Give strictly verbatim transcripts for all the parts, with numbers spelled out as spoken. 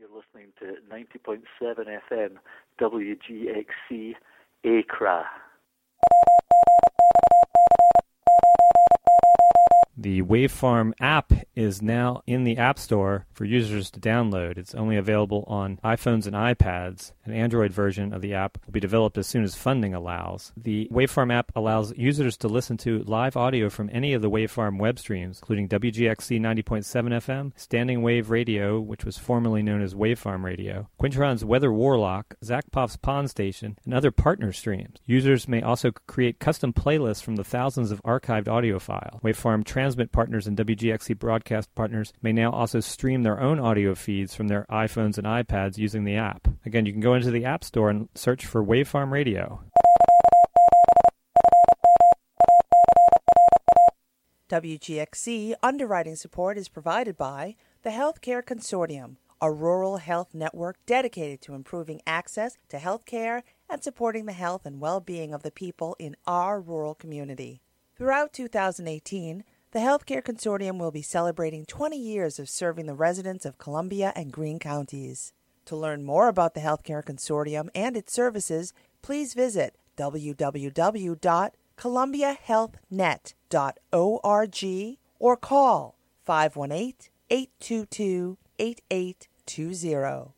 You're listening to ninety point seven F M W G X C Accra. The Wavefarm app is now in the App Store for users to download. It's only available on iPhones and iPads. An Android version of the app will be developed as soon as funding allows. The Wavefarm app allows users to listen to live audio from any of the Wavefarm web streams, including W G X C ninety point seven F M, Standing Wave Radio, which was formerly known as Wavefarm Radio, Quintron's Weather Warlock, Zakpov's Pond Station, and other partner streams. Users may also create custom playlists from the thousands of archived audio files. Wavefarm Transmit partners and W G X C broadcast partners may now also stream their own audio feeds from their iPhones and iPads using the app. Again, you can go into the App Store and search for Wavefarm Radio. W G X C underwriting support is provided by the Healthcare Consortium, a rural health network dedicated to improving access to health care and supporting the health and well-being of the people in our rural community. Throughout two thousand eighteen, the Healthcare Consortium will be celebrating twenty years of serving the residents of Columbia and Greene counties. To learn more about the Healthcare Consortium and its services, please visit w w w dot columbia health net dot org or call five one eight, eight two two, eight eight two zero.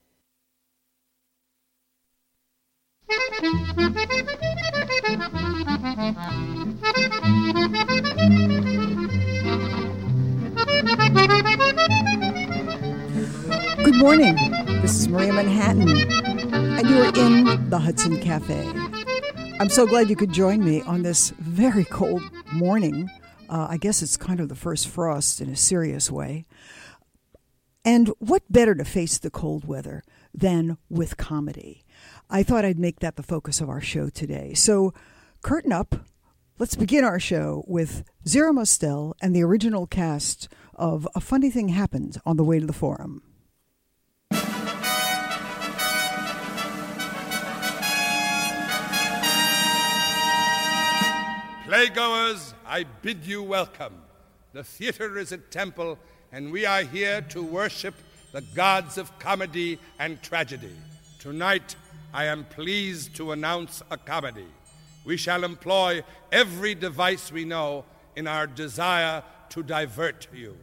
Good morning. This is Maria Manhattan, and you are in the Hudson Cafe. I'm so glad you could join me on this very cold morning. Uh, I guess it's kind of the first frost in a serious way. And what better to face the cold weather than with comedy? I thought I'd make that the focus of our show today. So, curtain up. Let's begin our show with Zero Mostel and the original cast of A Funny Thing Happened on the Way to the Forum. Playgoers, I bid you welcome. The theater is a temple, and we are here to worship the gods of comedy and tragedy. Tonight, I am pleased to announce a comedy. We shall employ every device we know in our desire to divert you.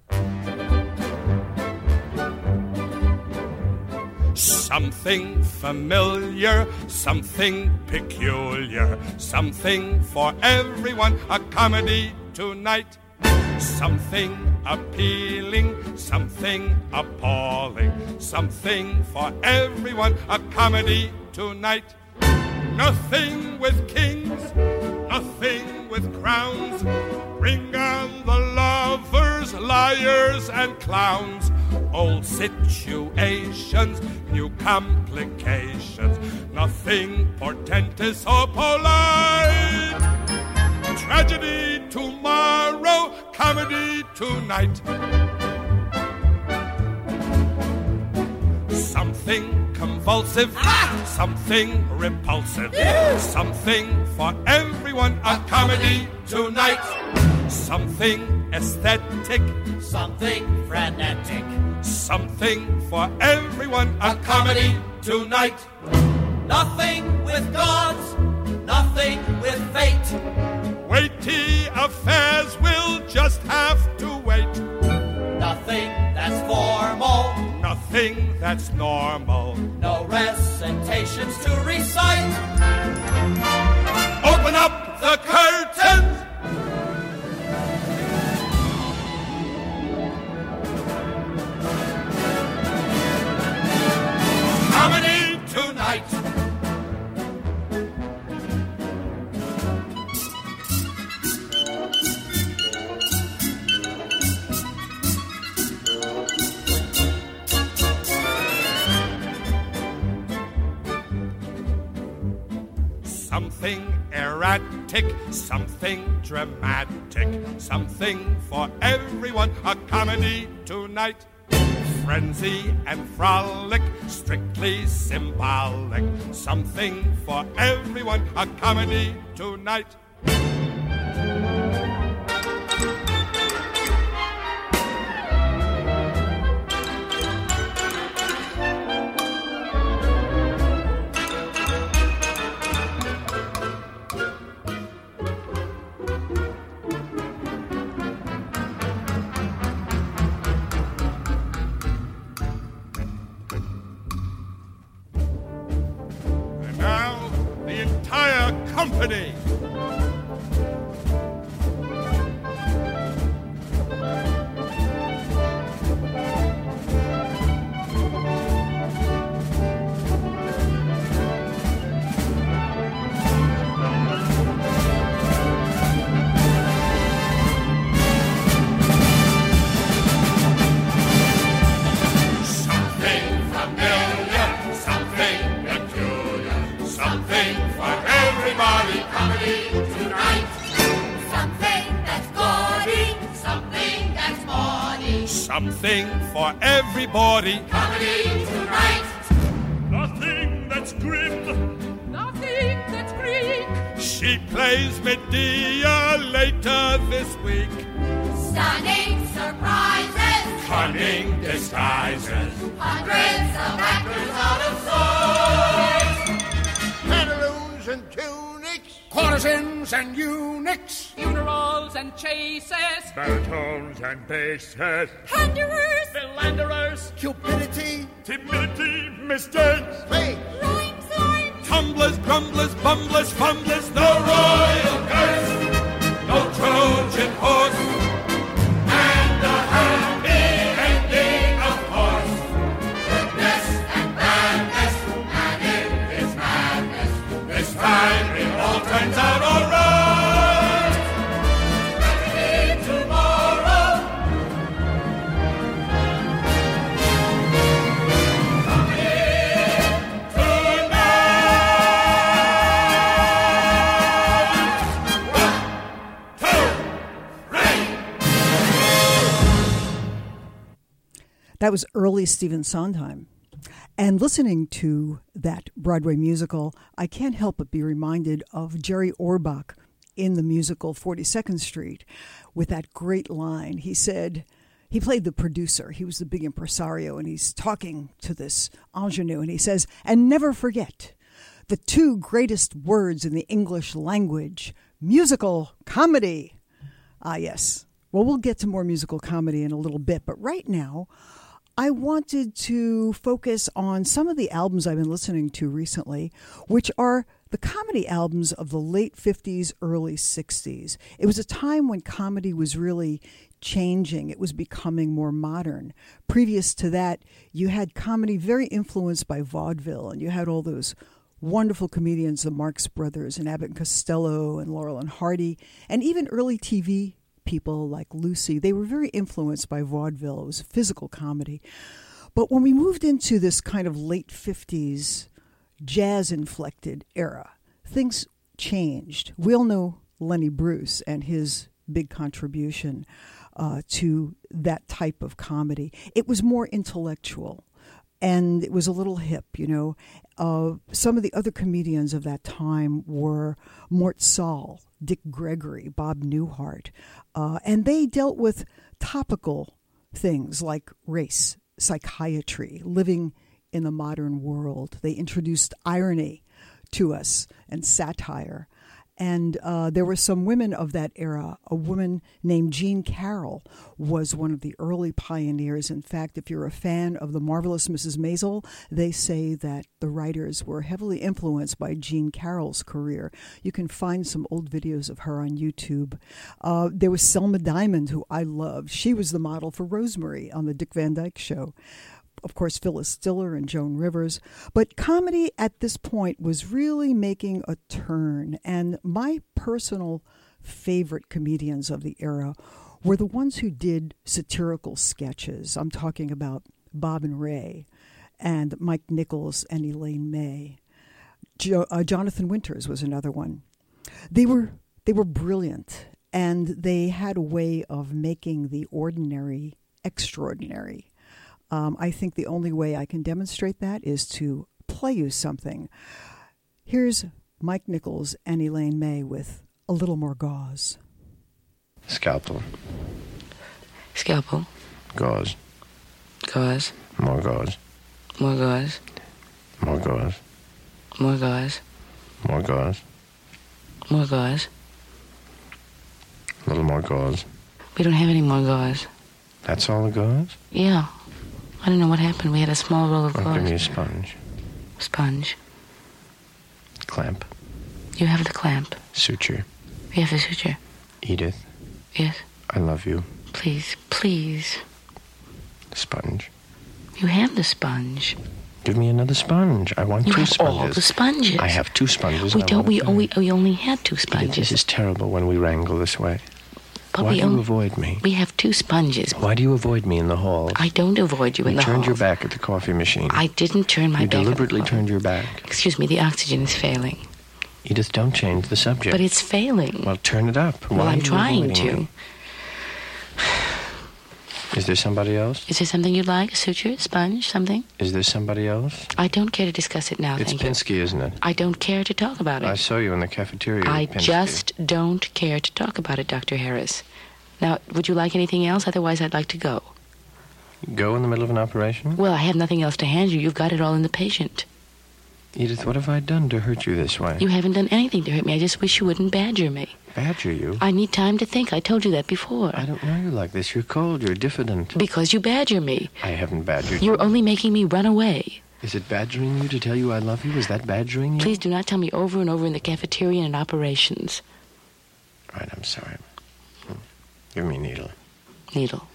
Something familiar, something peculiar, something for everyone, a comedy tonight. Something appealing, something appalling, something for everyone, a comedy tonight. Nothing with kings, nothing with crowns. Bring on the lovers, liars, and clowns. Old situations, new complications. Nothing portentous or polite. Tragedy tomorrow, comedy tonight. Something convulsive, ah! Something repulsive, yeah! Something for everyone, a comedy tonight. Something aesthetic, something frenetic, something for everyone, a comedy tonight. Nothing with gods, nothing with fate. Weighty affairs will just have to wait. Nothing that's formal, nothing that's normal. No recitations to recite. Open up the curtains. Comedy tonight. Something erratic, something dramatic, something for everyone, a comedy tonight. Frenzy and frolic, strictly symbolic, something for everyone, a comedy tonight. company. Something for everybody. Comedy tonight. Nothing that's grim. Nothing that's Greek. She plays Medea later this week. Stunning surprises. Cunning disguises. Hundreds of actors out of sorts. Pantaloons and tunics. Courtesans and eunuchs. Funerals and chases. Baritones and basses. Plunderers. Philanderers. Cupidity. Timidity, mistakes. Fake. Rhymes, limes. Tumblers, grumblers, bumblers, fumblers. No royal curse. No Trojan horse. And a happy ending, of course. Goodness and badness. And it is madness. This time it all turns out all right. Tragedy tomorrow. That was early Stephen Sondheim. And listening to that Broadway musical, I can't help but be reminded of Jerry Orbach in the musical forty-second Street with that great line. He said, he played the producer. He was the big impresario, and he's talking to this ingenue, and he says, and never forget the two greatest words in the English language, musical comedy. Ah, yes. Well, we'll get to more musical comedy in a little bit, but right now, I wanted to focus on some of the albums I've been listening to recently, which are the comedy albums of the late fifties, early sixties. It was a time when comedy was really changing. It was becoming more modern. Previous to that, you had comedy very influenced by vaudeville, and you had all those wonderful comedians, the Marx Brothers and Abbott and Costello and Laurel and Hardy, and even early T V people like Lucy. They were very influenced by vaudeville. It was physical comedy. But when we moved into this kind of late fifties jazz-inflected era, things changed. We all know Lenny Bruce and his big contribution uh, to that type of comedy. It was more intellectual, and it was a little hip, you know. Uh, some of the other comedians of that time were Mort Sahl, Dick Gregory, Bob Newhart, uh, and they dealt with topical things like race, psychiatry, living in the modern world. They introduced irony to us and satire. And uh, there were some women of that era. A woman named Jean Carroll was one of the early pioneers. In fact, if you're a fan of The Marvelous Missus Maisel, they say that the writers were heavily influenced by Jean Carroll's career. You can find some old videos of her on YouTube. Uh, there was Selma Diamond, who I loved. She was the model for Rosemary on the Dick Van Dyke Show. Of course, Phyllis Diller and Joan Rivers. But comedy at this point was really making a turn. And my personal favorite comedians of the era were the ones who did satirical sketches. I'm talking about Bob and Ray and Mike Nichols and Elaine May. Jo- uh, Jonathan Winters was another one. They were they were brilliant, and they had a way of making the ordinary extraordinary. Um, I think the only way I can demonstrate that is to play you something. Here's Mike Nichols and Elaine May with A Little More Gauze. Scalpel. Scalpel. Gauze. Gauze. More gauze. More gauze. More gauze. More gauze. More gauze. More gauze. A little more gauze. We don't have any more gauze. That's all the gauze? Yeah. I don't know what happened. We had a small roll of Oh, gauze. give me a sponge. Sponge. Clamp. You have the clamp. Suture. You have the suture. Edith, Yes. I love you. Please, please. Sponge. You have the sponge. Give me another sponge. I want You two have sponges. all the sponges. I have two sponges. We I don't. want We, a oh, we third. we only had two Edith, sponges. this is terrible when we wrangle this way. But Why we do you only- avoid me? We have two sponges. Why do you avoid me in the halls? I don't avoid you in You the turned your halls. back at the coffee machine. I didn't turn my you back. at the deliberately coffee. turned your back. Excuse me. The oxygen is failing. Edith, don't change the subject. But it's failing. Well, turn it up. Well, Why I'm are you trying avoiding to. me? Is there somebody else? Is there something you'd like? A suture, sponge, something? Is there somebody else? I don't care to discuss it now. It's thank Pinsky, isn't it? you. I don't care to talk about it. I saw you in the cafeteria. I with Pinsky. just don't care to talk about it, Doctor Harris. Now, would you like anything else? Otherwise, I'd like to go. Go in the middle of an operation? Well, I have nothing else to hand you. You've got it all in the patient. Edith, what have I done to hurt you this way? You haven't done anything to hurt me. I just wish you wouldn't badger me. Badger you? I need time to think. I told you that before. I don't know you like this. You're cold. You're diffident. Because you badger me. I haven't badgered You're you. only making me run away. Is it badgering you to tell you I love you? Is that badgering you? Please do not tell me over and over in the cafeteria and in operations. Right, I'm sorry. Hmm. Give me a needle. Needle.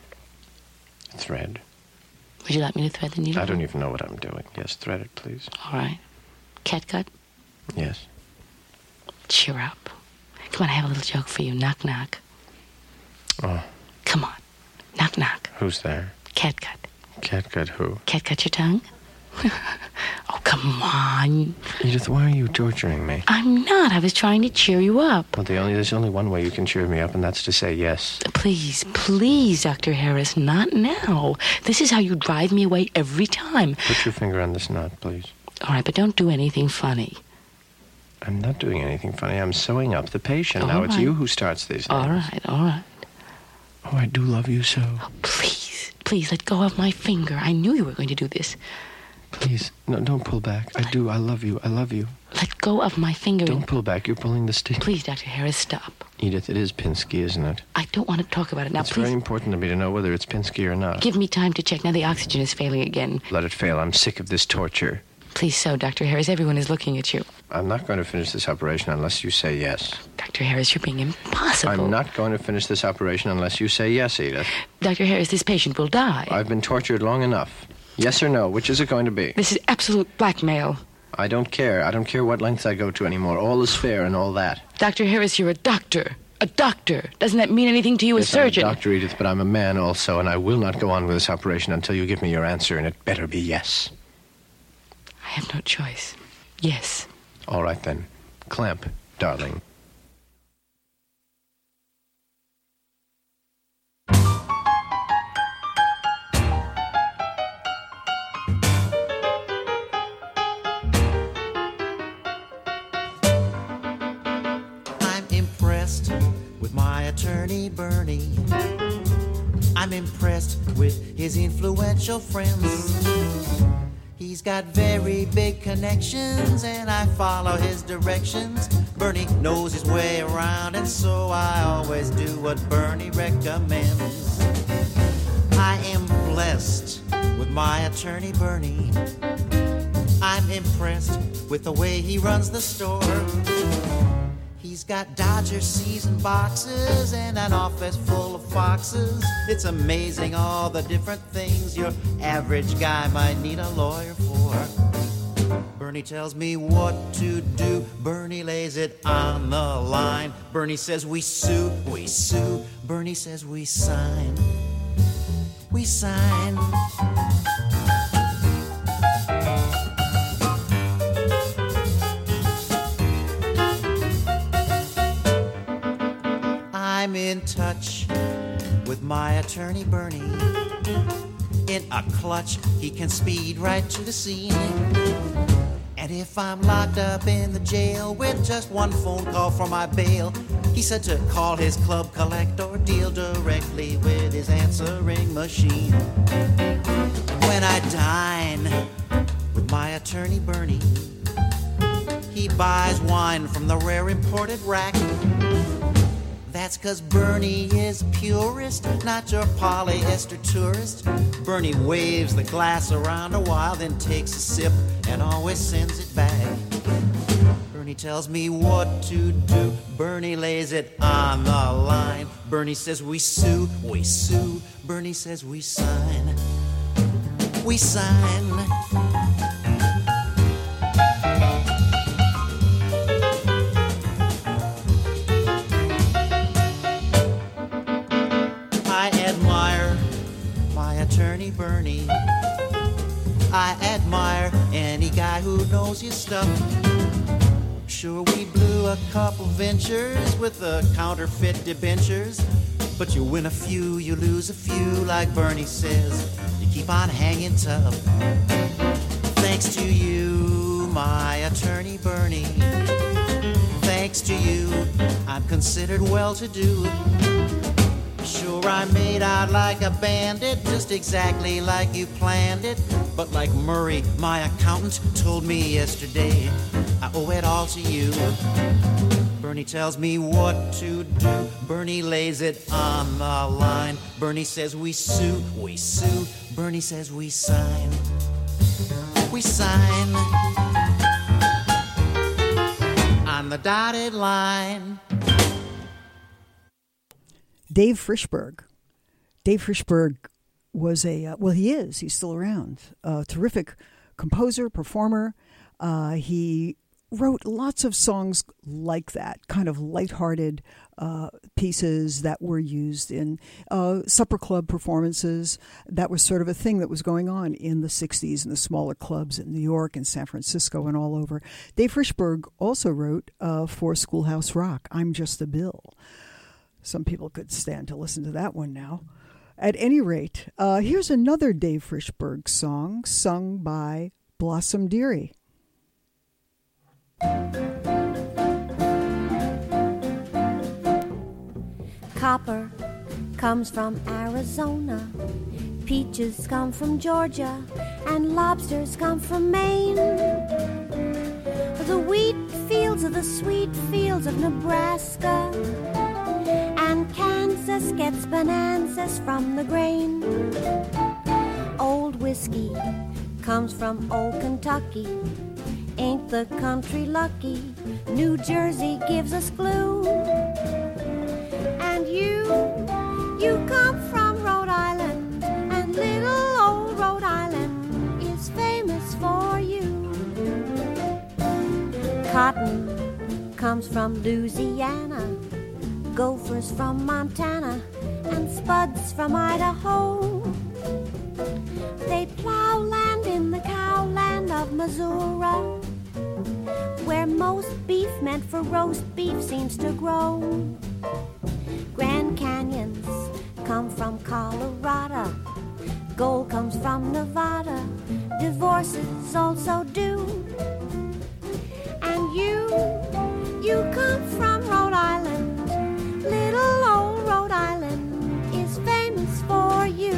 A thread. Would you like me to thread the needle? I don't even know what I'm doing. Yes, thread it, please. All right. Catgut? Yes. Cheer up. Come on, I have a little joke for you. Knock, knock. Oh, Come on. Knock, knock. who's there? Catgut. Catgut who? Catgut your tongue? Oh, come on. Edith, why are you torturing me? I'm not. I was trying to cheer you up. Well, the only, there's only one way you can cheer me up, and that's to say yes. Please, please, Doctor Harris, not now. This is how you drive me away every time. Put your finger on this knot, please. All right, but don't do anything funny. I'm not doing anything funny. I'm sewing up the patient. All now it's right. you who starts these things. All right, all right. Oh, I do love you so. Please, please, let go of my finger. I knew you were going to do this. Please, no, don't pull back. I do. I love you. I love you. Let go of my finger. Don't and- pull back. You're pulling the stick. Please, Doctor Harris, stop. Edith, it is Pinsky, isn't it? I don't want to talk about it now. It's Please very important to me to know whether it's Pinsky or not. give me time to check. Now the oxygen is failing again. Let it fail. I'm sick of this torture. Please so, Doctor Harris. Everyone is looking at you. I'm not going to finish this operation unless you say yes. Doctor Harris, you're being impossible. I'm not going to finish this operation unless you say yes, Edith. Doctor Harris, this patient will die. I've been tortured long enough. Yes or no? Which is it going to be? This is absolute blackmail. I don't care. I don't care what lengths I go to anymore. All is fair and all that. Doctor Harris, you're a doctor. A doctor. Doesn't that mean anything to you, a Yes, surgeon? I'm a doctor, Edith, but I'm a man also, and I will not go on with this operation until you give me your answer, and it better be yes. I have no choice. Yes. All right, then. Clamp, darling. I'm impressed with my attorney, Bernie. I'm impressed with his influential friends. He's got very big connections, and I follow his directions. Bernie knows his way around, and so I always do what Bernie recommends. I am blessed with my attorney, Bernie. I'm impressed with the way he runs the store. He's got Dodger season boxes and an office full of foxes. It's amazing all the different things your average guy might need a lawyer for. Bernie tells me what to do. Bernie lays it on the line. Bernie says we sue, we sue. Bernie says we sign, we sign. I'm in touch with my attorney, Bernie. In a clutch, he can speed right to the scene. And if I'm locked up in the jail with just one phone call for my bail, he said to call his club collect or deal directly with his answering machine. When I dine with my attorney, Bernie, he buys wine from the rare imported rack. That's 'cause Bernie is a purist, not your polyester tourist. Bernie waves the glass around a while, then takes a sip and always sends it back. Bernie Bernie tells me what to do. Bernie lays it on the line. Bernie says we sue, we sue. Bernie says we sign, we sign. I admire my attorney Bernie. I admire any guy who knows his stuff. Sure, we blew a couple ventures with the counterfeit debentures, but you win a few, you lose a few, like Bernie says. You keep on hanging tough. Thanks to you, my attorney Bernie. Thanks to you, I'm considered well-to-do. Sure, I made out like a bandit, just exactly like you planned it. But like Murray, my accountant, told me yesterday, I owe it all to you. Bernie tells me what to do. Bernie lays it on the line. Bernie says we sue, we sue. Bernie says we sign, we sign on the dotted line. Dave Frishberg. Dave Frishberg was a, uh, well, he is, he's still around, a terrific composer, performer. Uh, he wrote lots of songs like that, kind of lighthearted uh, pieces that were used in uh, supper club performances. That was sort of a thing that was going on in the sixties in the smaller clubs in New York and San Francisco and all over. Dave Frishberg also wrote uh, for Schoolhouse Rock, I'm Just a Bill. Some people could stand to listen to that one now. At any rate, uh, here's another Dave Frishberg song sung by Blossom Dearie. Copper comes from Arizona, peaches come from Georgia, and lobsters come from Maine. The wheat fields are the sweet fields of Nebraska, and Kansas gets bonanzas from the grain. Old whiskey comes from old Kentucky. Ain't the country lucky? New Jersey gives us glue. And you, you come from Rhode Island, and little old Rhode Island is famous for you. Cotton comes from Louisiana, gophers from Montana, and spuds from Idaho. They plow land in the cowland of Missouri, where most beef meant for roast beef seems to grow. Grand Canyons come from Colorado, gold comes from Nevada, divorces also do. And you, you come from Rhode Island, little old Rhode Island is famous for you.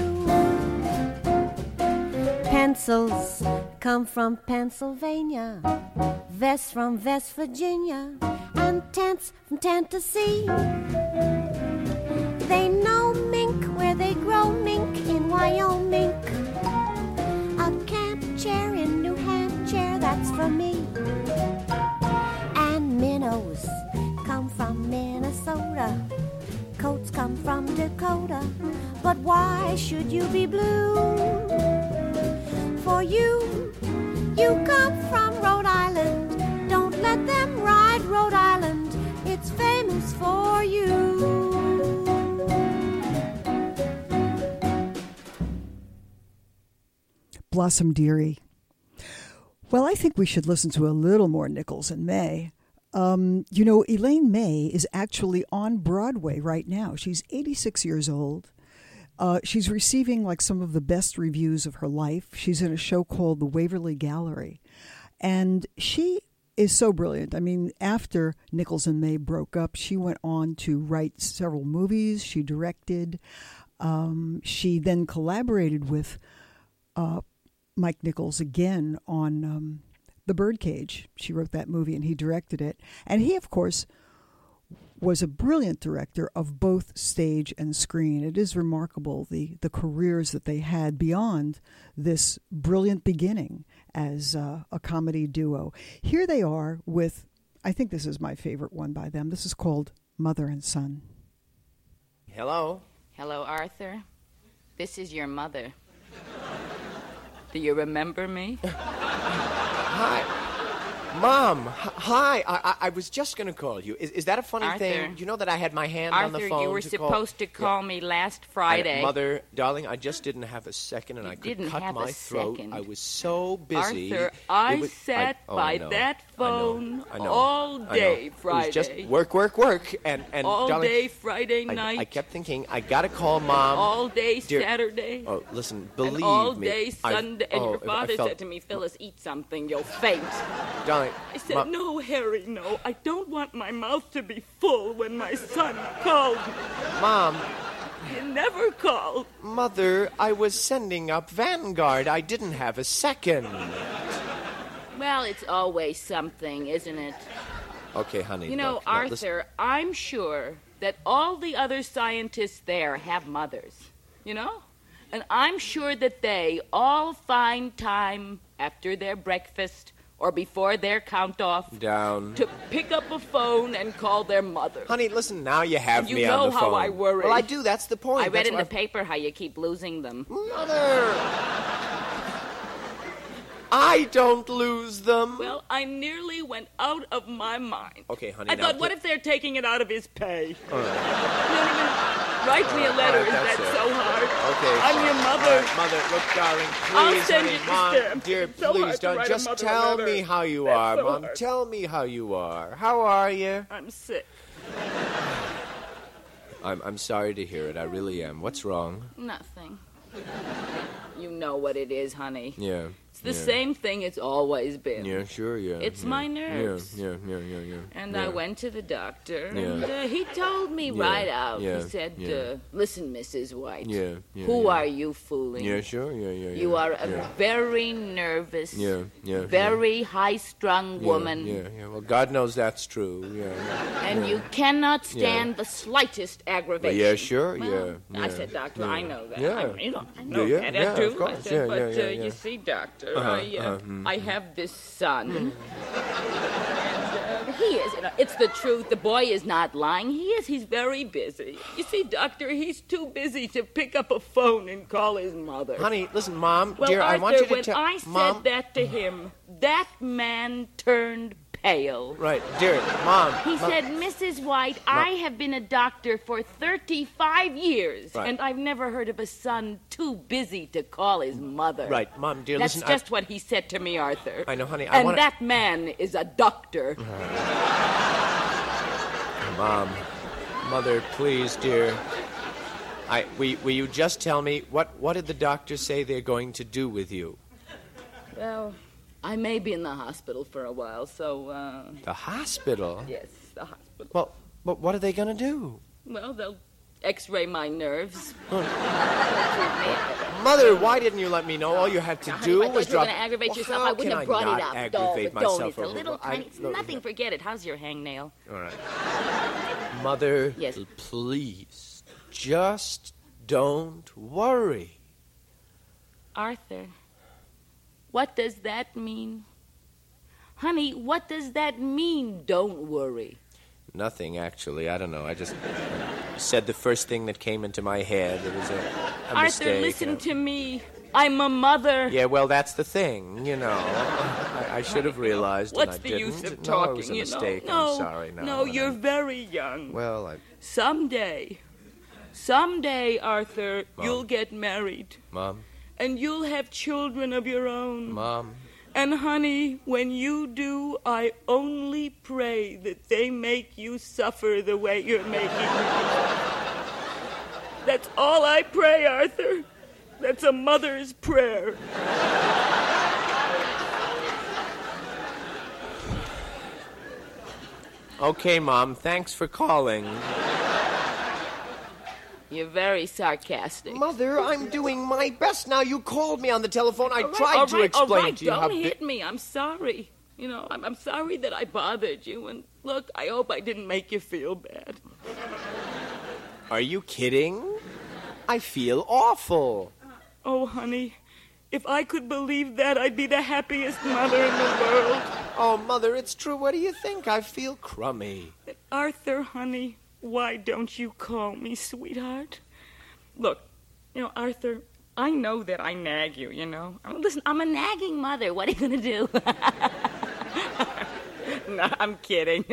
Pencils come from Pennsylvania, vests from West Virginia, and tents from Tennessee. They know mink where they grow mink in Wyoming. A camp chair in New Hampshire, that's for me. And minnows come from Minnesota, coats come from Dakota. But why should you be blue? For you, you come from Rhode Island. Don't let them ride Rhode Island, it's famous for you. Blossom Dearie. Well, I think we should listen to a little more Nichols and May. Um, you know, Elaine May is actually on Broadway right now. She's eighty-six years old. Uh, she's receiving like some of the best reviews of her life. She's in a show called The Waverly Gallery. And she is so brilliant. I mean, after Nichols and May broke up, she went on to write several movies. She directed. Um, she then collaborated with uh, Mike Nichols again on um, The Birdcage. She wrote that movie and he directed it. And he, of course, was a brilliant director of both stage and screen. It is remarkable the, the careers that they had beyond this brilliant beginning as uh, a comedy duo. Here they are with I think this is my favorite one by them. This is called Mother and Son. Hello? Hello, Arthur. This is your mother. Do you remember me? Hi. Mom, h- hi. I, I I was just going to call you. Is, is that a funny Arthur. thing? You know that I had my hand Arthur, on the phone you were to supposed call... to call Yeah. me last Friday. I, Mother, darling, I just didn't have a second, and You I could didn't cut have my a throat. second. I was so busy. Arthur, I It was- sat I- oh, by I know. that I know. phone I know. all I know. day It was Friday. just work, work, work, and and all darling, day Friday I, night. I kept thinking I got to call Mom. all day Dear- Saturday. Oh, listen, believe and all me. day I- Sunday. And oh, your if I father felt- said to me, Phyllis, eat something, you'll faint. Darling, I said, Mom- no, Harry, no. I don't want my mouth to be full when my son called me. Mom. You never called. Mother, I was sending up Vanguard. I didn't have a second. Well, it's always something, isn't it? Okay, honey. You know, look, now, Arthur, listen. I'm sure that all the other scientists there have mothers, you know? And I'm sure that they all find time after their breakfast or before their count-off Down. to pick up a phone and call their mother. Honey, listen, now you have And you me know on the how phone. I worry. Well, I do. That's the point. I read That's in why the paper how you keep losing them. Mother! I don't lose them. Well, I nearly went out of my mind. Okay, honey. I now thought, what pl- if they're taking it out of his pay? All right. You don't even write me a All letter. right, Is that's that it. so hard? Okay. I'm fine. your All mother. right, mother, look, darling, please, I'll send honey, you the Mom, stamp. dear, It's so please hard to don't. write a Just mother a tell letter. me how you That's are, so Mom. hard. Tell me how you are. How are you? I'm sick. I'm I'm sorry to hear it. I really am. What's wrong? Nothing. You know what it is, honey. Yeah. It's the yeah. same thing it's always been. Yeah, sure, yeah. It's yeah. my nerves. Yeah, yeah, yeah, yeah, yeah. And yeah. I went to the doctor, Yeah. and uh, he told me Yeah, right out. yeah, He said, yeah. uh, listen, Missus White, Yeah, yeah, who yeah. are you fooling? Yeah, sure, yeah, yeah, yeah. You are a yeah. very nervous, Yeah, yeah, very high-strung yeah, woman. Yeah, yeah. Well, God knows that's true. Yeah. yeah. And yeah. you cannot stand Yeah. the slightest Well, aggravation. yeah, sure, Well, yeah, I yeah, said, Doctor, yeah. I know that. Yeah. I, you know, I know Yeah, that. yeah, I do. of course. I said, Yeah, but yeah, yeah, uh, yeah. you see, Doctor, Uh-huh, I, uh, uh-huh, mm, I have this son. And, uh, he is. You know, it's the truth. The boy is not lying. He is. He's very busy. You see, Doctor, he's too busy to pick up a phone and call his mother. Honey, listen, Mom, Well, dear, Arthur, I want you to when tell... I said Mom, that to him, that man turned pale. right, dear, Mom. He Mom. said, Missus White, I have been a doctor for thirty-five years, Right. and I've never heard of a son too busy to call his mother. Right, Mom, dear, That's listen, just I... what he said to me, Arthur. I know, honey, I And wanna- that man is a doctor. Mom, Mother, please, dear. I, will, will you just tell me, what, what did the doctor say they're going to do with you? Well, I may be in the hospital for a while, so, uh... The hospital? Yes, the hospital. Well, but what are they going to do? Well, they'll x-ray my nerves. Mother, why didn't you let me know? All you had to Now, honey, do if I was thought you were drop... going to aggravate Well, yourself, how I wouldn't can have brought not it up. aggravate Don't, myself don't. It's a over- little I- tiny... It's look, nothing. Forget it. How's your hangnail? All right. Mother, Yes. please, just don't worry. Arthur, what does that mean? Honey, what does that mean, don't worry? Nothing, actually. I don't know. I just said the first thing that came into my head. It was a, a Arthur, mistake. listen to me. I'm a mother. Yeah, well, that's the thing, you know. I, I should have realized, What's and I the didn't. use of No, talking, it was a you mistake. know? No, I'm sorry. No, no, and you're I'm- very young. Well, I... Someday, someday, Arthur, Mom. you'll get married. Mom, And you'll have children of your own. Mom, And, honey, when you do, I only pray that they make you suffer the way you're making me. That's all I pray, Arthur. That's a mother's prayer. okay, Mom, thanks for calling. You're very sarcastic. Mother, I'm doing my best now. You called me on the telephone. I All right, tried all to right, explain all right, to you don't how... bi- hit me. I'm sorry. You know, I'm, I'm sorry that I bothered you. And look, I hope I didn't make you feel bad. Are you kidding? I feel awful. Oh, honey, if I could believe that, I'd be the happiest mother in the world. Oh, Mother, it's true. What do you think? I feel crummy. Arthur, honey, why don't you call me sweetheart? Look, you know, Arthur, I know that I nag you, you know. I mean, listen, I'm a nagging mother. What are you going to do? No, I'm kidding.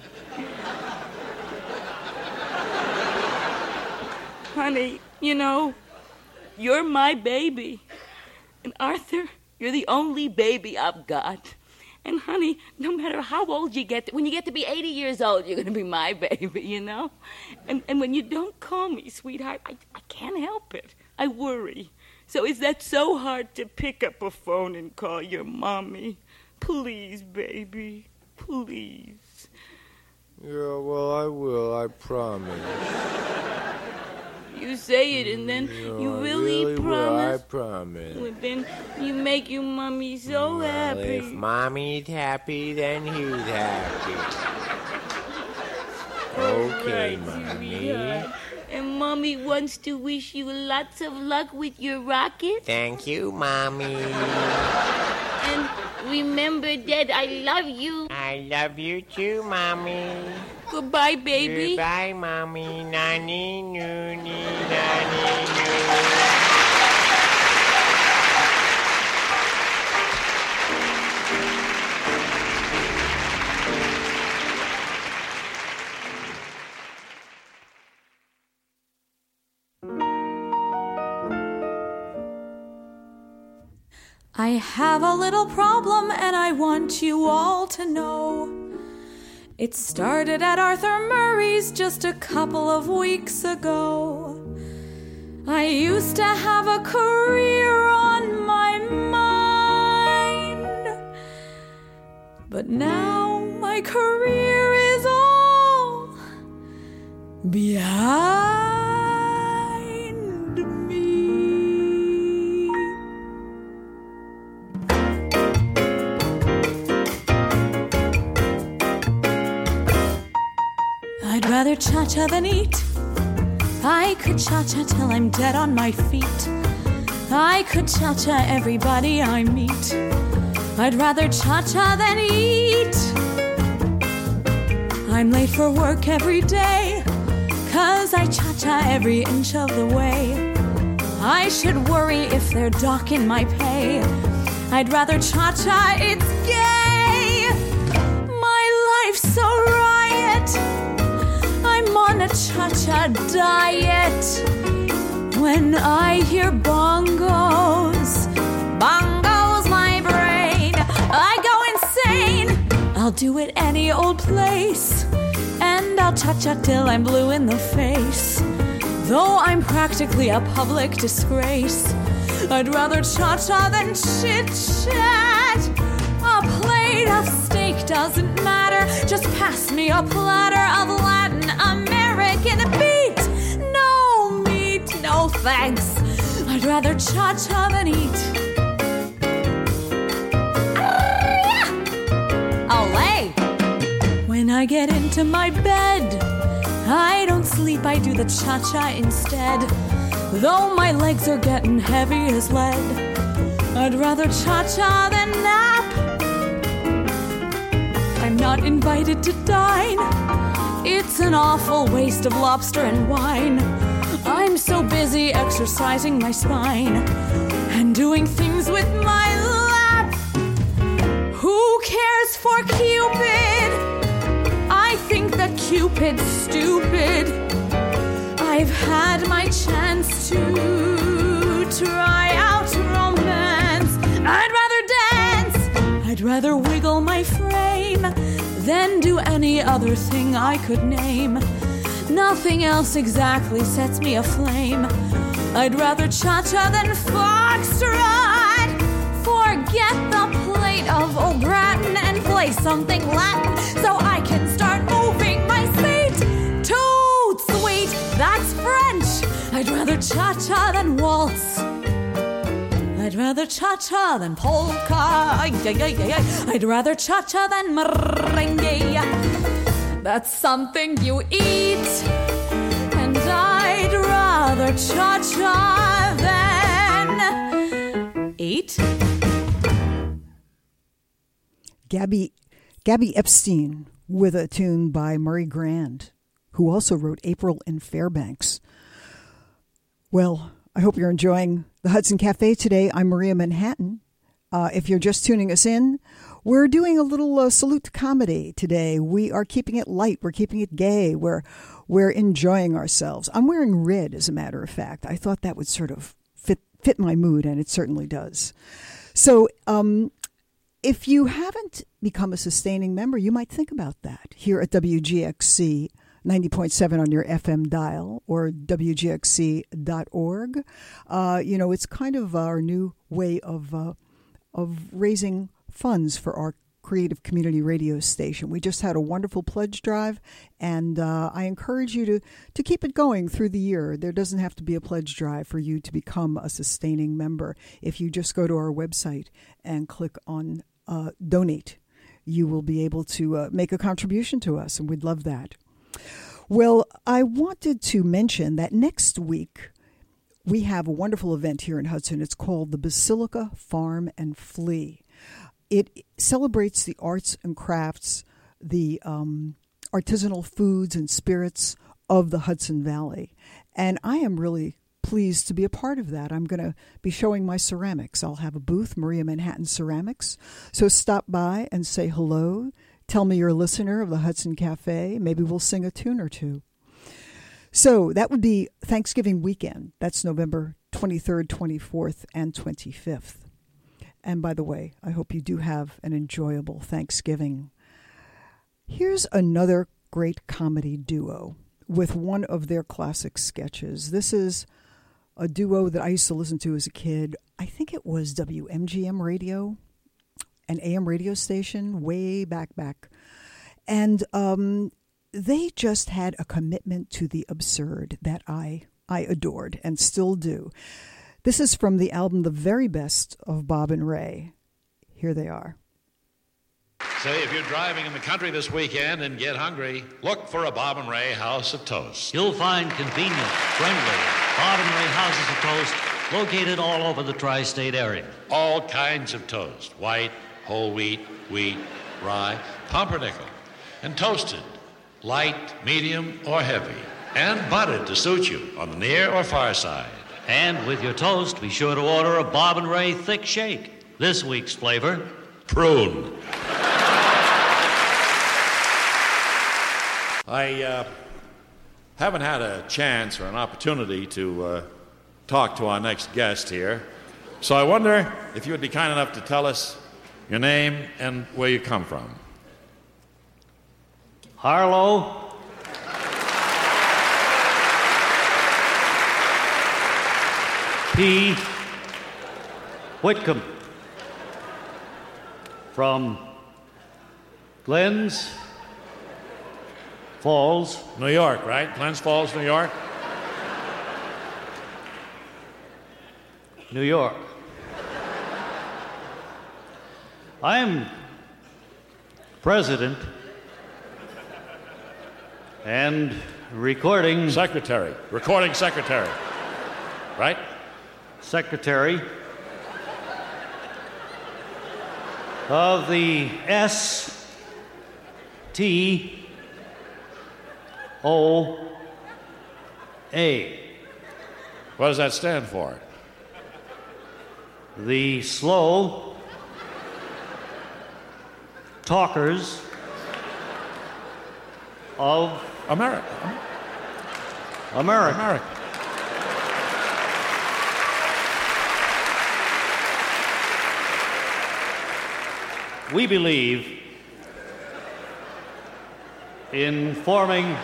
Honey, you know, you're my baby. And Arthur, you're the only baby I've got. And honey, no matter how old you get, to, when you get to be eighty years old, you're going to be my baby, you know? And and when you don't call me sweetheart, I, I can't help it. I worry. So is that so hard to pick up a phone and call your mommy? Please, baby, please. Yeah, well, I will, I promise. You say it and then No, you I really, really promise? Will, I promise. Well, then you make your mommy so well, happy. If Mommy's happy, then he's happy. Okay, Right, Mommy. sweetheart. And Mommy wants to wish you lots of luck with your rocket. Thank you, Mommy. And remember that I love you. I love you too, Mommy. Goodbye, baby. Goodbye, Mommy. Nani, nooni, nani, nooni. I have a little problem and I want you all to know. It started at Arthur Murray's just a couple of weeks ago. I used to have a career on my mind, but now my career is all behind me. I'd rather cha-cha than eat. I could cha-cha till I'm dead on my feet. I could cha-cha everybody I meet. I'd rather cha-cha than eat. I'm late for work every day, 'cause I cha-cha every inch of the way. I should worry if they're docking my pay. I'd rather cha-cha, it's gay. My life's so riot. I'm on a cha-cha diet. When I hear bongos, bongos my brain, I go insane. I'll do it any old place, and I'll cha-cha till I'm blue in the face. Though I'm practically a public disgrace, I'd rather cha-cha than chit-chat. A plate of steak doesn't matter, just pass me a platter of Latin American beet. No meat, no thanks. I'd rather cha-cha than eat. Olé! When I get into my bed, I don't sleep, I do the cha-cha instead. Though my legs are getting heavy as lead, I'd rather cha-cha than nap. I'm not invited to dine. It's an awful waste of lobster and wine. I'm so busy exercising my spine and doing things with my lap. Who cares for Cupid? I think that Cupid's stupid. I've had my chance to try out romance. I'd rather dance. I'd rather wiggle my frame than do any other thing I could name. Nothing else exactly sets me aflame. I'd rather cha-cha than foxtrot. Forget the plate of au gratin and play something Latin so I can start moving my feet. Toot sweet, that's French. I'd rather cha-cha than waltz. I'd rather cha-cha than polka. I'd rather cha-cha than merengue. That's something you eat. And I'd rather cha-cha than eat. Gabby, Gabby Epstein with a tune by Murray Grand, who also wrote April in Fairbanks. Well, I hope you're enjoying the Hudson Cafe today. I'm Maria Manhattan. Uh, if you're just tuning us in, we're doing a little uh, salute to comedy today. We are keeping it light. We're keeping it gay. We're, we're enjoying ourselves. I'm wearing red, as a matter of fact. I thought that would sort of fit, fit my mood, and it certainly does. So um, if you haven't become a sustaining member, you might think about that here at W G X C ninety point seven on your F M dial or W G X C dot org. Uh, you know, it's kind of our new way of uh, of raising funds for our creative community radio station. We just had a wonderful pledge drive, and uh, I encourage you to, to keep it going through the year. There doesn't have to be a pledge drive for you to become a sustaining member. If you just go to our website and click on uh, donate, you will be able to uh, make a contribution to us, and we'd love that. Well, I wanted to mention that next week we have a wonderful event here in Hudson. It's called the Basilica Farm and Flea. It celebrates the arts and crafts, the um, artisanal foods and spirits of the Hudson Valley. And I am really pleased to be a part of that. I'm going to be showing my ceramics. I'll have a booth, Maria Manhattan Ceramics. So stop by and say hello. Tell me you're a listener of the Hudson Cafe. Maybe we'll sing a tune or two. So that would be Thanksgiving weekend. That's November twenty-third, twenty-fourth, and twenty-fifth. And by the way, I hope you do have an enjoyable Thanksgiving. Here's another great comedy duo with one of their classic sketches. This is a duo that I used to listen to as a kid. I think it was W M G M Radio, an A M radio station way back, back. And um, they just had a commitment to the absurd that I, I adored and still do. This is from the album The Very Best of Bob and Ray. Here they are. Say, if you're driving in the country this weekend and get hungry, look for a Bob and Ray House of Toast. You'll find convenient, friendly Bob and Ray Houses of Toast located all over the tri-state area. All kinds of toast. White, whole wheat, wheat, rye, pumpernickel. And toasted. Light, medium, or heavy. And buttered to suit you on the near or far side. And with your toast, be sure to order a Bob and Ray Thick Shake. This week's flavor, prune. I uh, haven't had a chance or an opportunity to uh, talk to our next guest here. So I wonder if you would be kind enough to tell us your name and where you come from. Harlow. P. Whitcomb. From Glens Falls. New York, right? Glens Falls, New York? New York. I am president and recording... Secretary. Recording secretary. Right? Secretary of the S T O A. What does that stand for? The Slow Talkers of America. America. America. We believe in forming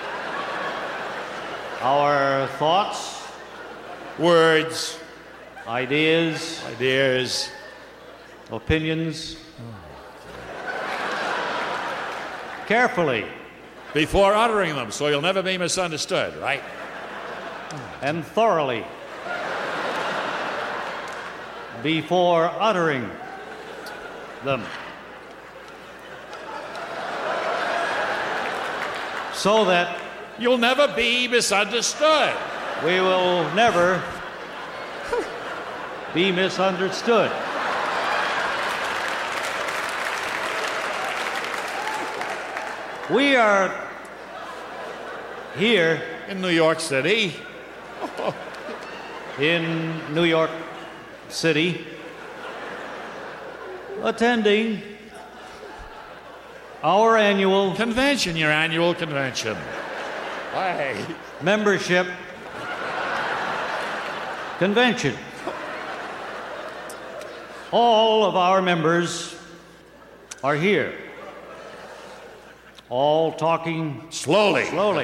our thoughts, words, ideas, ideas, opinions, carefully before uttering them, so you'll never be misunderstood, right? And thoroughly before uttering them, so that you'll never be misunderstood. We will never be misunderstood. We are here in New York City. in New York City, attending our annual convention, your annual convention. Hey. Membership convention. All of our members are here. All talking slowly. Slowly.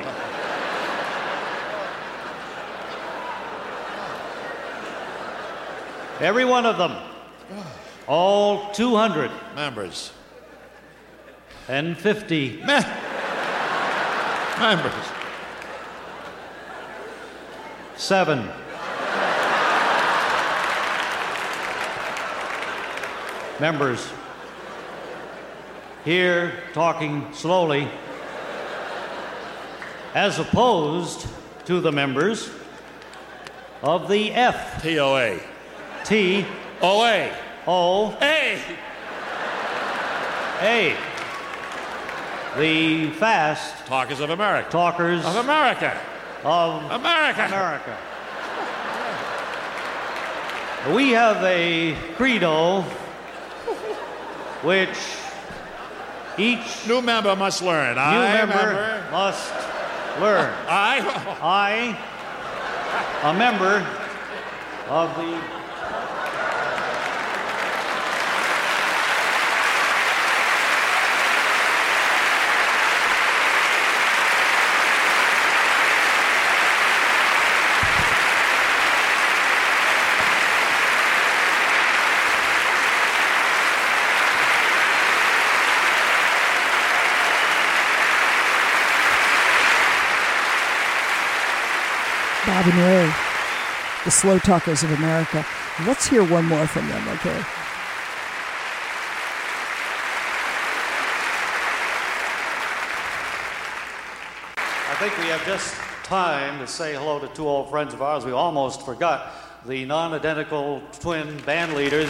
Every one of them. All two hundred members. And fifty Me- members. Seven. Members here talking slowly, as opposed to the members of the F. T O A. T. O A. O. A. A. The fast Talkers of America. Talkers of America. Of America. America. We have a credo which each new member must learn. New I member, member must learn. I. I, a member of the Bob and Ray, the Slow Talkers of America. Let's hear one more from them, okay? I think we have just time to say hello to two old friends of ours. We almost forgot the non-identical twin band leaders,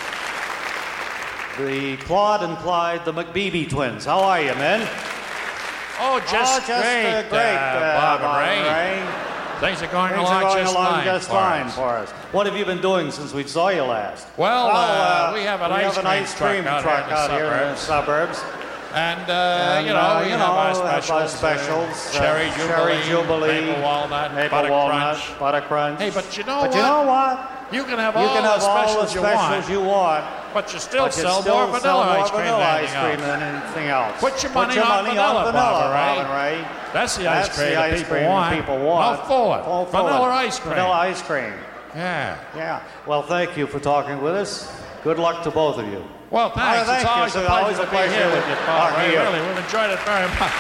the Claude and Clyde, the McBeebe twins. How are you, men? Oh, just, oh, just great, uh, great, uh, uh, Bob, Bob and Ray. and Ray. Things are going Things along are going just along fine, just for, fine us. for us. What have you been doing since we saw you last? Well, well uh, uh, we have an we ice have an cream ice cream truck out truck here in the out here in the suburbs. And, uh, And, you know, uh, we you have know, our have our specials. specials, uh, uh, cherry, Jubilee, Cherry Jubilee, maple walnut, Maple butter walnut, crunch. butter crunch. Hey, but you know but what? you know what? You can have you all can the have all specials, the specials you, you want, want, but you still but you sell still more sell vanilla more ice cream, vanilla than, ice anything cream else. than anything else. Put your Put money, your on, money vanilla, on vanilla, Bob, Bob and and Ray. Ray. That's the ice That's cream the that ice people cream want. that people want. No forward. Full Vanilla forward. ice cream. Vanilla ice cream. Yeah. Yeah. Well, thank you for talking with us. Good luck to both of you. Well, thanks. Oh, thank it's always you. a It's pleasure always to a be pleasure here with you, Bob. to Ray. be here. Really, we've enjoyed it very much.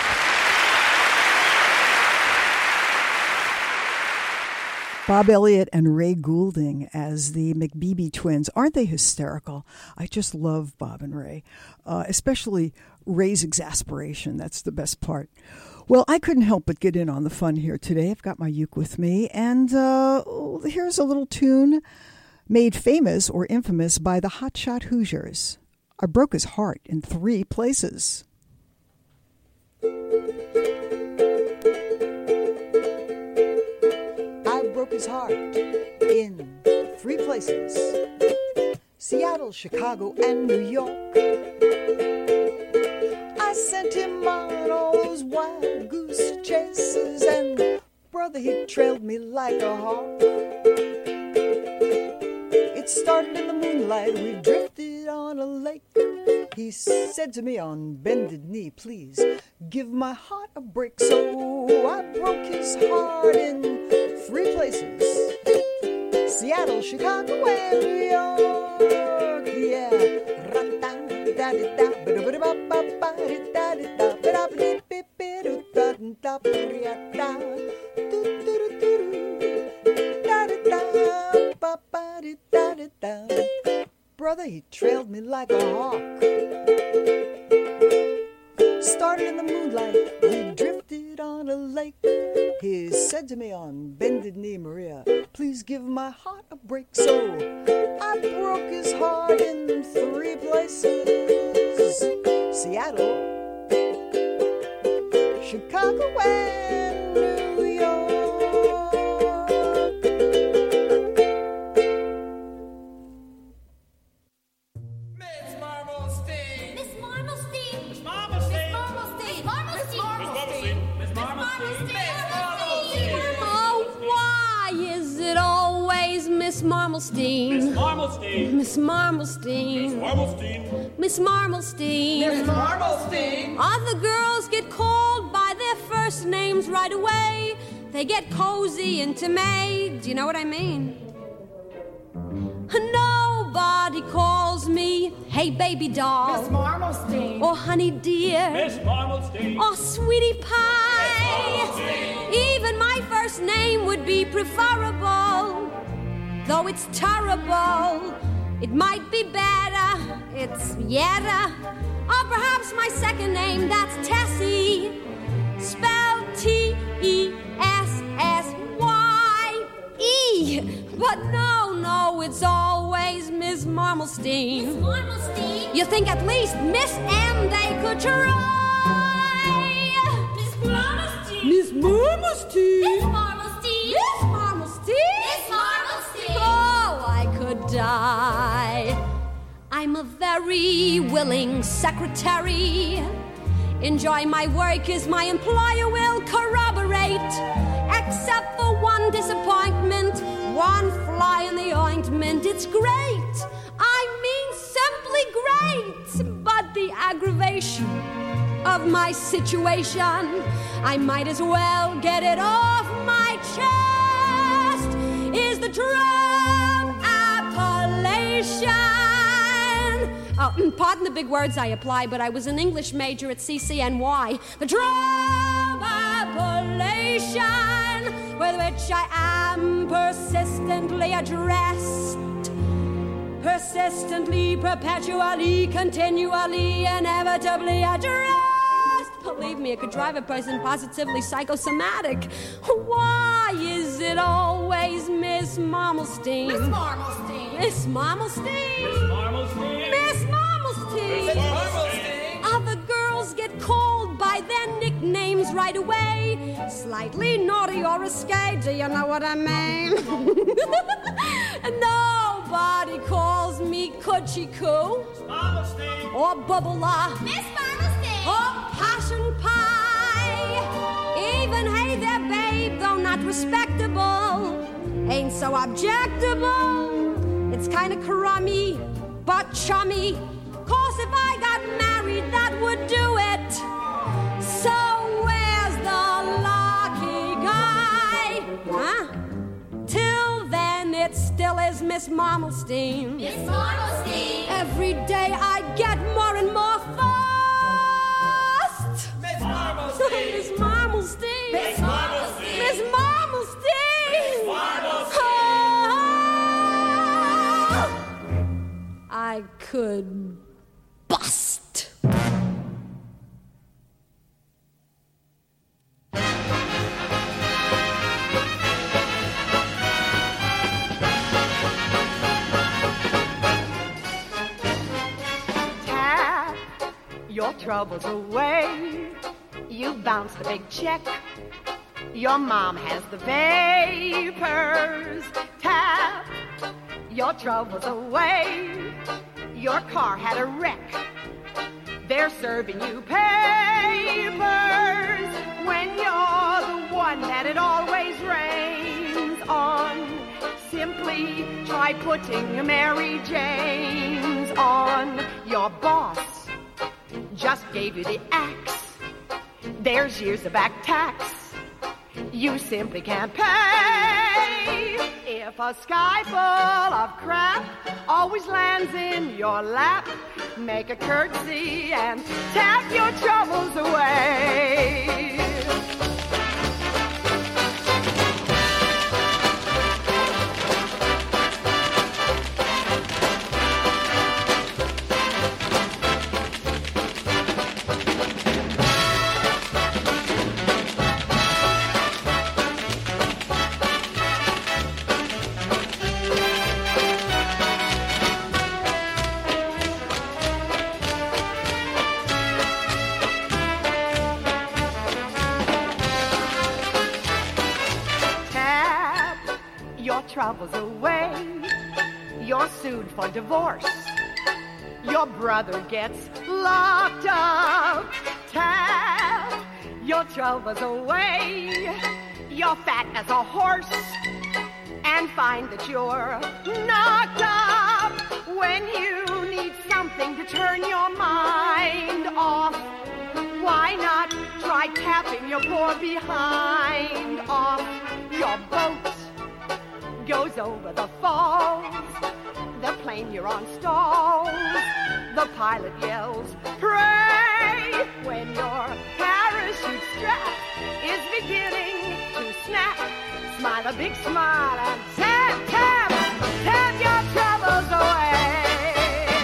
Bob Elliott and Ray Goulding as the McBeebe twins. Aren't they hysterical? I just love Bob and Ray, uh, especially Ray's exasperation. That's the best part. Well, I couldn't help but get in on the fun here today. I've got my uke with me, and uh, here's a little tune made famous or infamous by the Hotshot Hoosiers. I broke his heart in three places. I broke his heart in three places: Seattle, Chicago, and New York. I sent him on all those wild goose chases, and brother, he trailed me like a hawk. It started in the moonlight, we drifted on a lake. He said to me on bended knee, please give my heart a break. So I broke his heart in three places: Seattle, Chicago, and New York. Yeah. Brother, he trailed me like a hawk. Started in the moonlight, we drifted on a lake. He said to me on bended knee, Maria, please give my heart a break. So I broke his heart in three places: Seattle, Chicago and New York. Miss Marmalstein! Miss Marmalstein! Miss Marmalstein! Miss Marmalstein! Miss Marmalstein! Oh, why is it always Miss Marmalstein? Miss Marmalstein! Miss Marmalstein! Marmalstein! Miss Marmalstein! Miss Marmalstein! Other girls get called by their first names right away. They get cozy into May. Do you know what I mean? Nobody calls me, hey baby doll. Miss Marmalstein! Or honey dear. Miss Marmalstein! Or sweetie pie. Even my first name would be preferable. Though it's terrible, it might be better. It's Yetta. Or perhaps my second name, that's Tessie. Spelled T E S S Y E. But no, no, it's always Miss Marmalstein. Miss Marmalstein! You think at least Miss M they could try. Miss Marmalstein! Miss Marmalstein! Miss Marmalstein! Miss Marmalstein! Miss Marmalstein! Oh, I could die. I'm a very willing secretary. Enjoy my work as my employer will corroborate. Except for one disappointment, one fly in the ointment. It's great. I mean simply great. But the aggravation of my situation, I might as well get it off my chest, is the drum appellation. Oh, pardon the big words I apply, but I was an English major at C C N Y. The drum appellation with which I am persistently addressed. Persistently, perpetually, continually, inevitably addressed. Believe me, it could drive a person positively psychosomatic. Why is it always Miss Marmalstein? Miss Marmalstein! Miss Marmalstein! Miss Marmalstein! Miss Marmalstein! Miss Marmalstein! Other girls get called by their nicknames right away. Slightly naughty or risque, do you know what I mean? Nobody calls me Coochie Coo. Miss Marmalstein! Or Bubble-a. Miss Marmalstein! Or Passion Pie. Even Hey There Babe, though not respectable, ain't so objectable. It's kinda crummy, but chummy. Course if I got married, that would do it. So where's the lucky guy? Huh? Till then, it still is Miss Marmalstein. Miss Marmalstein! Every day I get more and more fussed. Miss Marmalstein! Miss Marmalstein! Miss Marmalstein! Miss Marmalstein! Miss Marmalstein! Oh, I could bust. Tap your troubles away. You bounced the big check. Your mom has the vapors. Tap your troubles away. Your car had a wreck. They're serving you papers when you're the one that it always rains on. Simply try putting Mary Jane's on. Your boss just gave you the axe. There's years of back tax you simply can't pay. If a sky full of crap always lands in your lap, make a curtsy and tap your troubles away. troubles away. You're sued for divorce. Your brother gets locked up. Tell your troubles away. You're fat as a horse and find that you're knocked up. When you need something to turn your mind off, why not try tapping your poor behind off? Your boat goes over the falls. The plane you're on stalls. The pilot yells, pray, when your parachute strap is beginning to snap. Smile a big smile and tap, tap, tap your troubles away.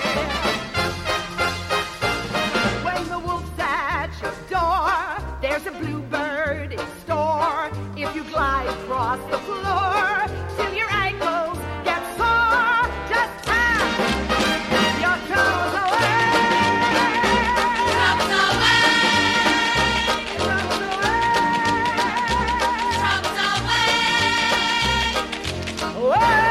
When the wolf's at your door, there's a bluebird in store. If you glide across the floor till your ankles get sore, just tap your troubles away. Troubles away. Troubles away. Troubles away.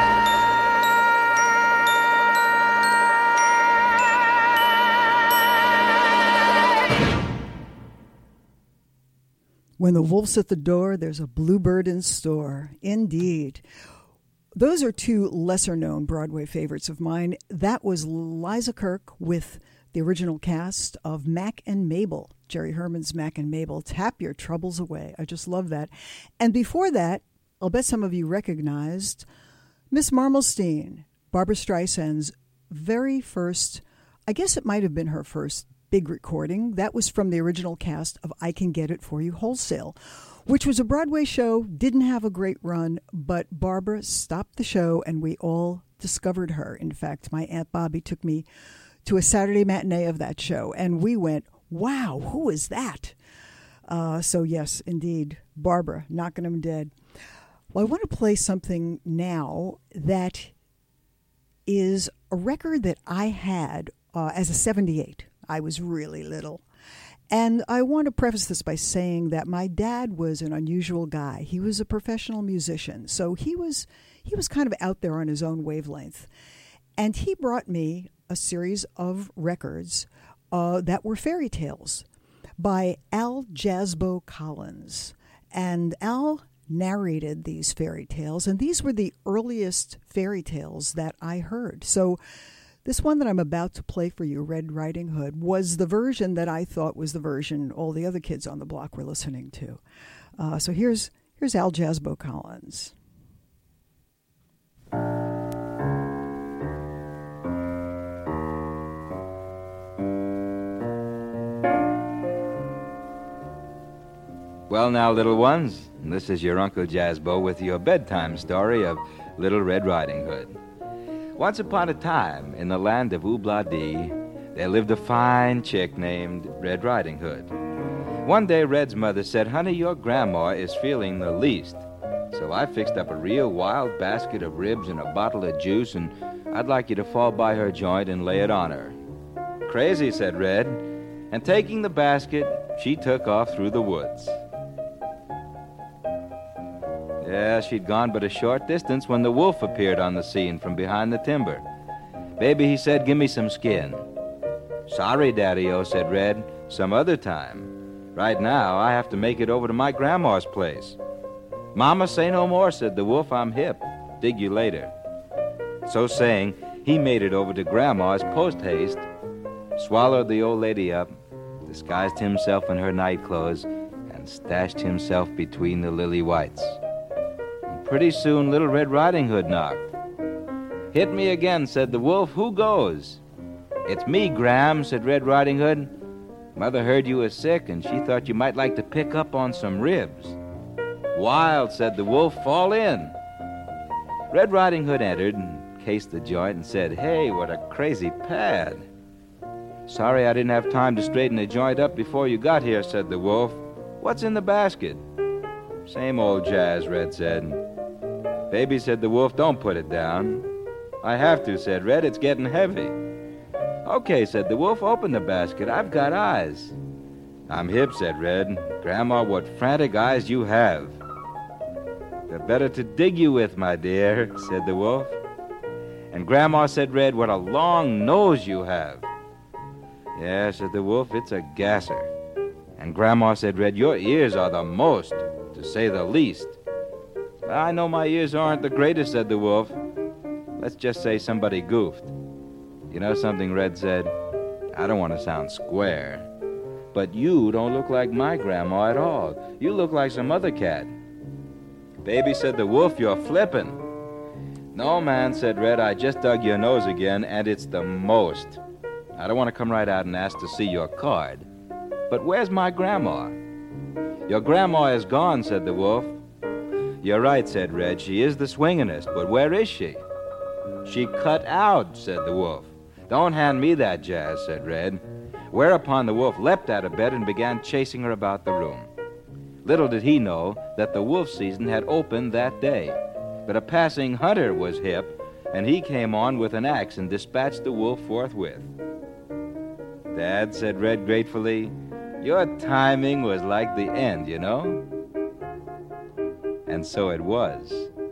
When the wolf's at the door, there's a bluebird in store. Indeed. Those are two lesser-known Broadway favorites of mine. That was Liza Kirk with the original cast of Mack and Mabel, Jerry Herman's Mack and Mabel, Tap Your Troubles Away. I just love that. And before that, I'll bet some of you recognized Miss Marmalstein, Barbra Streisand's very first, I guess it might have been her first big recording. That was from the original cast of I Can Get It For You Wholesale, which was a Broadway show, didn't have a great run, but Barbara stopped the show and we all discovered her. In fact, my Aunt Bobby took me to a Saturday matinee of that show, and we went, wow, who is that? Uh, so yes, indeed, Barbara, knocking them dead. Well, I want to play something now that is a record that I had uh, as a seventy-eight. I was really little. And I want to preface this by saying that my dad was an unusual guy. He was a professional musician, so he was he was kind of out there on his own wavelength. And he brought me a series of records uh, that were fairy tales by Al Jasbo Collins. And Al narrated these fairy tales, and these were the earliest fairy tales that I heard. So this one that I'm about to play for you, Red Riding Hood, was the version that I thought was the version all the other kids on the block were listening to. Uh, so here's here's Al Jasbo Collins. Well now, little ones, this is your Uncle Jasbo with your bedtime story of Little Red Riding Hood. Once upon a time, in the land of Oobla-Dee, there lived a fine chick named Red Riding Hood. One day, Red's mother said, "Honey, your grandma is feeling the least. So I fixed up a real wild basket of ribs and a bottle of juice, and I'd like you to fall by her joint and lay it on her." "Crazy," said Red, and taking the basket, she took off through the woods. Yeah, she'd gone but a short distance when the wolf appeared on the scene from behind the timber. "Baby," he said, "give me some skin." "Sorry, Daddy-O," said Red, "some other time. Right now, I have to make it over to my grandma's place." "Mama, say no more," said the wolf, "I'm hip. Dig you later." So saying, he made it over to Grandma's post-haste, swallowed the old lady up, disguised himself in her night clothes, and stashed himself between the lily whites. Pretty soon, Little Red Riding Hood knocked. "Hit me again," said the wolf. "Who goes?" "It's me, Gram," said Red Riding Hood. "Mother heard you were sick, and she thought you might like to pick up on some ribs." "Wild," said the wolf. "Fall in." Red Riding Hood entered and cased the joint and said, "Hey, what a crazy pad." "Sorry I didn't have time to straighten the joint up before you got here," said the wolf. "What's in the basket?" "Same old jazz," Red said. "Baby," said the wolf, "don't put it down." "I have to," said Red. "It's getting heavy." "Okay," said the wolf. "Open the basket. I've got eyes." "I'm hip," said Red. "Grandma, what frantic eyes you have." "The better to dig you with, my dear," said the wolf. And Grandma said, "Red, what a long nose you have." "Yeah," said the wolf, "it's a gasser." And Grandma said, "Red, your ears are the most, to say the least." "I know my ears aren't the greatest," said the wolf. "Let's just say somebody goofed." "You know something," Red said, "I don't want to sound square, but you don't look like my grandma at all. You look like some other cat." "Baby," said the wolf, "you're flippin'." "No, man," said Red, "I just dug your nose again, and it's the most. I don't want to come right out and ask to see your card, but where's my grandma?" "Your grandma is gone," said the wolf. "You're right," said Red, "she is the swingin'est, but where is she?" "She cut out," said the wolf. "Don't hand me that jazz," said Red. Whereupon the wolf leapt out of bed and began chasing her about the room. Little did he know that the wolf season had opened that day, but a passing hunter was hip, and he came on with an axe and dispatched the wolf forthwith. "Dad," said Red gratefully, "your timing was like the end, you know." And so it was.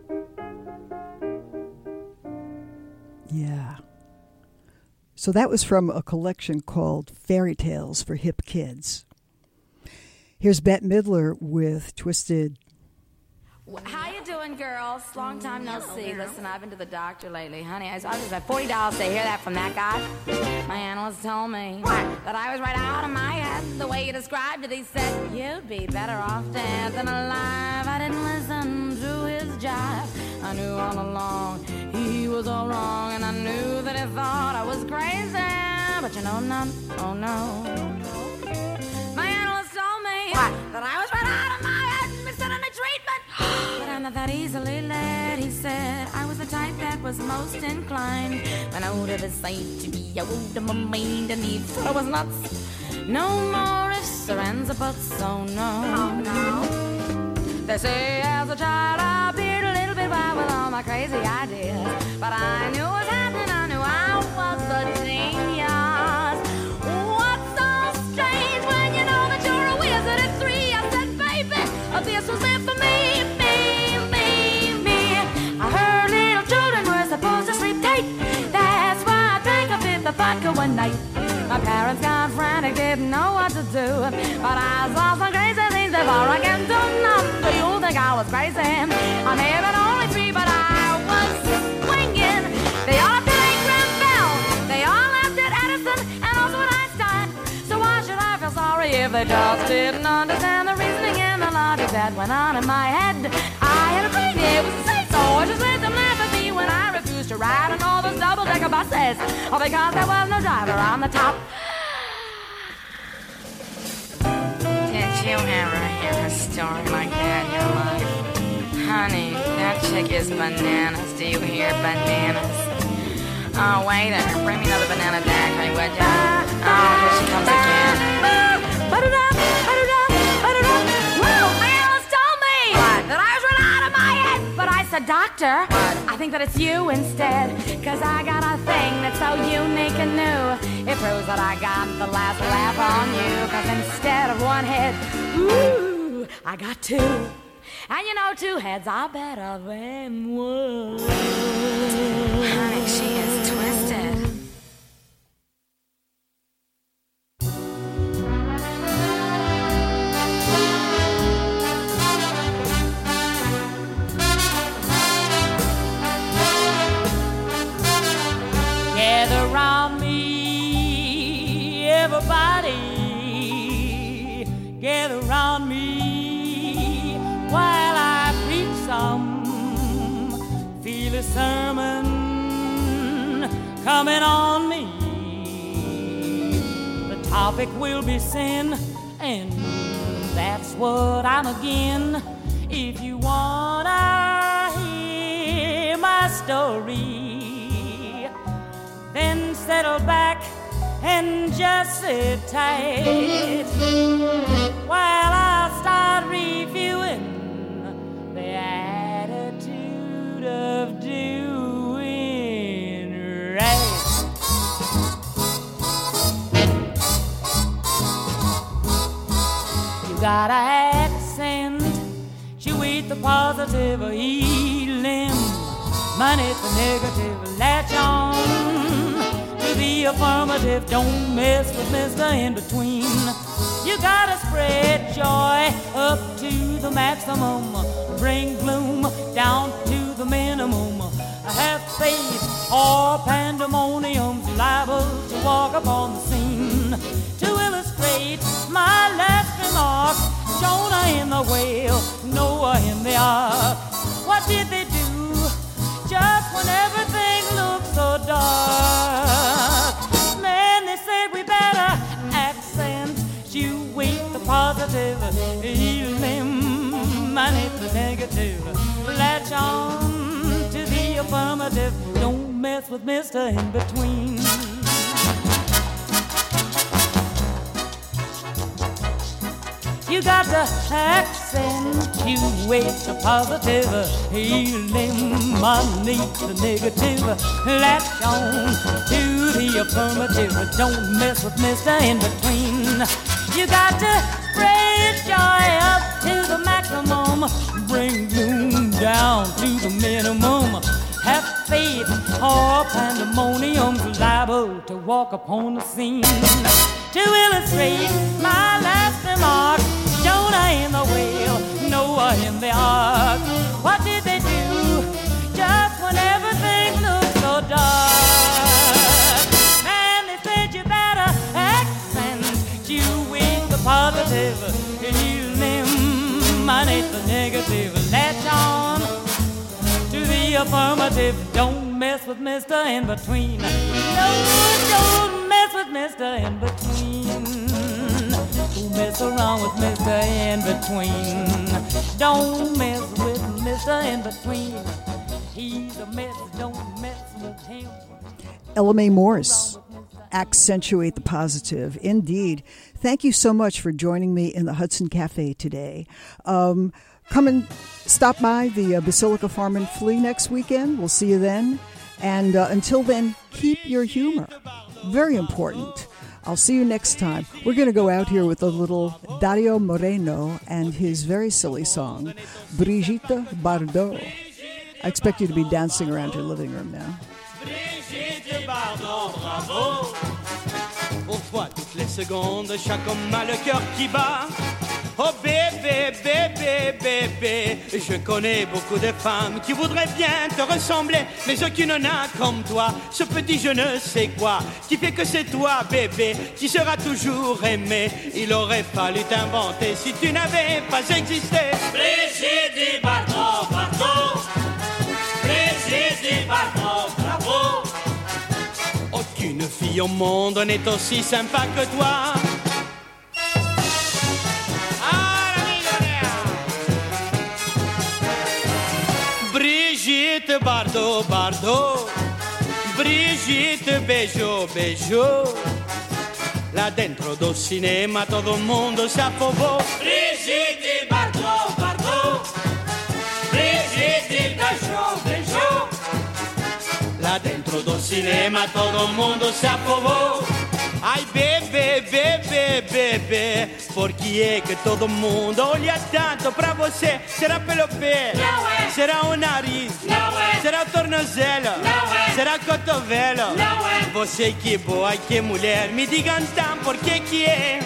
Yeah. So that was from a collection called Fairy Tales for Hip Kids. Here's Bette Midler with Twisted. How you doing, girls? Long time no see. Listen, I've been to the doctor lately, honey. I was just at forty dollars to hear that from that guy. My analyst told me that I was right out of my head. The way you described it, he said, you'd be better off dead than alive. I didn't listen to his jive. I knew all along he was all wrong, and I knew that he thought I was crazy. But you know, no, oh no. My analyst told me that I was right out of my head and been sending me treatment. But I'm not that easily led, he said. I was the type that was most inclined when I would have sight to be a wound of my mind and he thought I was nuts. No more ifs or ands or buts, oh no. Oh no. They say as a child I appeared a little bit wild with all my crazy ideas, but I knew what was happening, I knew I was a genius. What's so strange when you know that you're a wizard at three? I said, baby, this was meant for me, me, me, me. I heard little children were supposed to sleep tight. That's why I drank a fifth of vodka one night. My parents got frantic, didn't know what to do, but I saw some crazy things before I can do nothing. Do you think I was crazy? I may have been only three, but I was swinging. They all left at Graham Bell, they all left at Edison, and also at Einstein. So why should I feel sorry if they just didn't understand the reasoning and the logic that went on in my head? I had a brain, it was a say so. I just let them laugh at me when I refused to ride on all those double-decker buses, all because there was no driver on the top. Did you ever hear a story like that in your life? Honey, that chick is bananas. Do you hear bananas? Oh, waiter, bring me another banana daiquiri, would ya? Oh, here she comes again. Ba-da-da, ba-da-da, ba-da-da. Whoa, my analyst told me that I was running out of my head. But I said, doctor, I think that it's you instead, cause I got a thing that's so unique and new. It proves that I got the last laugh on you, cause instead of one head, ooh, I got two. And you know, two heads are better than one. Honey, she is twisted. Gather round me, everybody. Gather round me while I preach some. Feel a sermon coming on me. The topic will be sin, and that's what I'm again. If you wanna hear my story, then settle back and just sit tight while I start reviewing the attitude of doing right. You got an accent, accentuate the positive, heal them, manage the negative, latch on to the affirmative, don't mess with Mister In-Between. You gotta spread joy up to the maximum, bring gloom down to the minimum. Have faith or pandemonium's liable to walk upon the scene. To illustrate my last remark, Jonah in the whale, Noah in the ark. What did they do just when everything looked so dark? Man, they said we better accentuate the positive, heal them, manage the negative, latch on to the affirmative, don't mess with Mister In-Between. You got to accentuate the positive, heal them, manage the negative, latch on to the affirmative, don't mess with Mister In-Between. You got to spread joy up to the maximum, bring gloom down to the minimum. Have faith or pandemonium's liable to walk upon the scene. To illustrate my last remark, Jonah in the whale, Noah in the ark. What did they do just when everything looked so dark? Man, they said you better accentuate the positive, heal them, manage the negative, latch on to the affirmative, don't mess with Mister In-Between. No, don't mess with Mister In-Between. Don't mess around with Mister In-Between. Don't mess with Mister In-Between. He's a mess, don't mess with him. Ella Mae Morse, accentuate the positive. Indeed. Thank you so much for joining me in the Hudson Cafe today. Um, come and stop by the uh, Basilica Farm and Flea next weekend. We'll see you then. And uh, until then, keep your humor. Very important. I'll see you next time. We're going to go out here with a little Dario Moreno and his very silly song, Brigitte Bardot. I expect you to be dancing around your living room now. Brigitte Bardot, bravo. Pour toi, toutes les secondes, chaque homme a le cœur qui bat. Oh bébé, bébé, bébé, je connais beaucoup de femmes qui voudraient bien te ressembler, mais aucune n'a comme toi, ce petit je ne sais quoi, qui fait que c'est toi, bébé, qui sera toujours aimé. Il aurait fallu t'inventer si tu n'avais pas existé. Brigitte Bardot, Bardot, Brigitte Bardot, bravo. Aucune fille au monde n'est aussi sympa que toi. Brigitte Bardot, Bardot, Brigitte Beijo, Beijo. Là dentro do cinema todo mundo se afobou. Brigitte Bardot, Bardot, Brigitte Beijo, Beijo. Lá dentro do cinema todo mundo se afobou. Ai bebê, bebê, bebê, por que é que todo mundo olha tanto pra você? Será pelo pé? Não é. Será o nariz? Não é. Será o tornozelo? Não é. Será o cotovelo? Não é. Você que boa e que mulher, me digam então por que que é?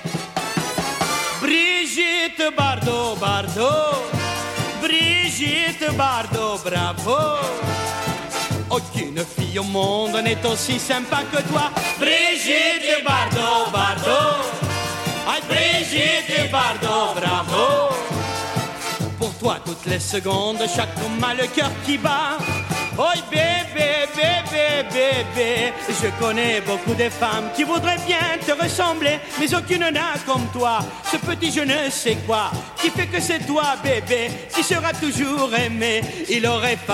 Brigitte Bardot, Bardot, Brigitte Bardot, bravo. Aucune fille au monde n'est aussi sympa que toi. Brigitte Bardot, Bardot. Aïe, Brigitte Bardot, bravo. Pour toi, toutes les secondes, chaque homme a le cœur qui bat. Oh bébé, bébé, bébé, je connais beaucoup de femmes qui voudraient bien te ressembler, mais aucune n'a comme toi, ce petit je ne sais quoi, qui fait que c'est toi, bébé, qui sera toujours aimé. Il aurait fallu